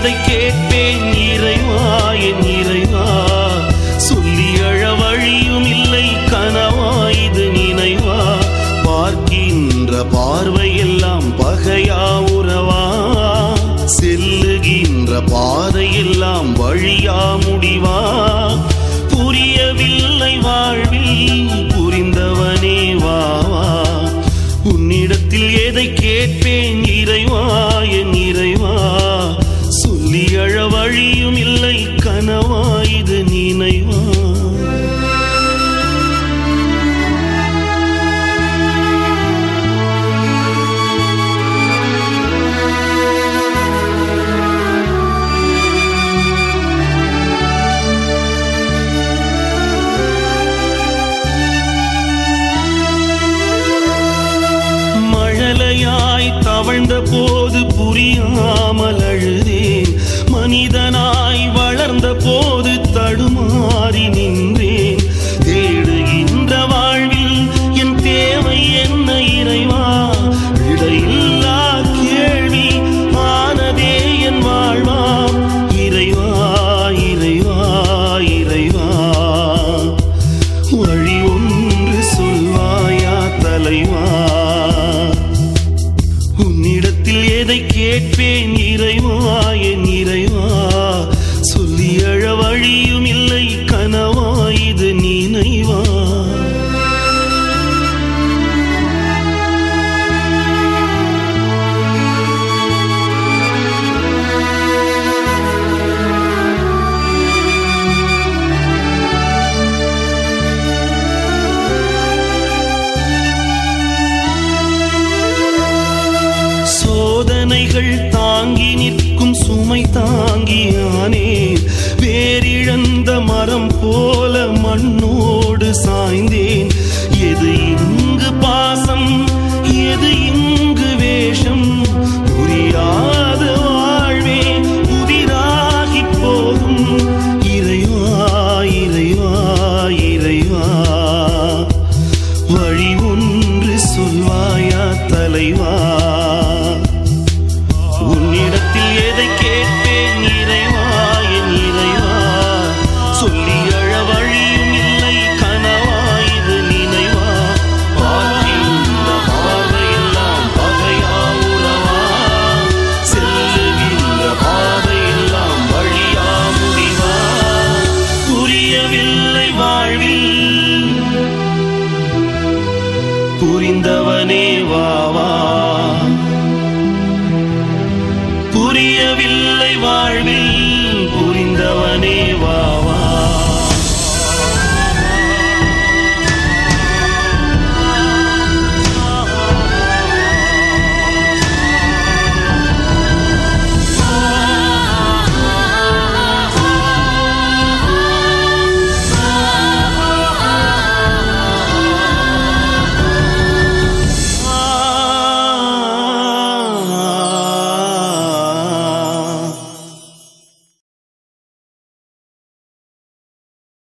எதை கேட்பேன் இறைவா என் இறைவா சொல்லி அழ வழியும் இல்லை கனவா இது நினைவா பார்க்கின்ற பார்வையெல்லாம் பகையா உறவா செல்லுகின்ற பாதையெல்லாம் வழியா முடிவா புரியவில்லை வாழ்வில் புரிந்தவனே வாவா உன்னிடத்தில் எதை கேட்பேன் இறைவா என் இறைவா சொல்லி அழ வழியும் இல்லை கனவா இது நினைவா தவழ்ந்த போது புரியாமல் அழுதேன் மனிதனாய் வளர்ந்த போது தடுமாறி நின்றேன் தேடுகின்ற வாழ்வில் என் தேவை என்ன இறைவா விடையில்லா கேள்வி ஆனதே என் வாழ்வா இறைவா இறைவா இறைவா வழி ஒன்று சொல்வாயா தலைவா உன்னிடத்தில் எதை கேட்பேன் இறைவா என் இறைவா சொல்லி அழ வழியும் இல்லை கனவா இது நினைவா சோதனைகள் தாங்கி நிற்கும் சுமை தாங்கியானே வேரிழந்த மரம் போல மண்ணோடு சாய்ந்தேன் எது இங்கு பாசம் எது இங்கு வேஷம் புரியாத வாழ்வே புதிராகி போகும் இறைவா இறைவா இறைவா வழி ஒன்று சொல்வாயா தலைவா உன்னிடத்தில் எதை கேட்பேன் இறைவா என் இறைவா சொல்லி அழ வழியும் இல்லை கனவா இது நினைவா பார்க்கின்ற பார்வையெல்லாம் பகையா உறவா செல்லுகின்ற பாதையெல்லாம் வழியா முடிவா புரியவில்லை வாழ்வில் புரிந்தவனே வாவா புரியவில்லை வாழ்வில்